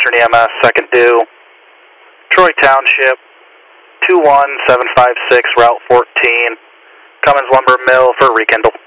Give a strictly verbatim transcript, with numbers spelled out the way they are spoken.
Western E M S, second due, Troy Township, two one seven five six, Route fourteen, Cummins Lumber Mill for rekindle.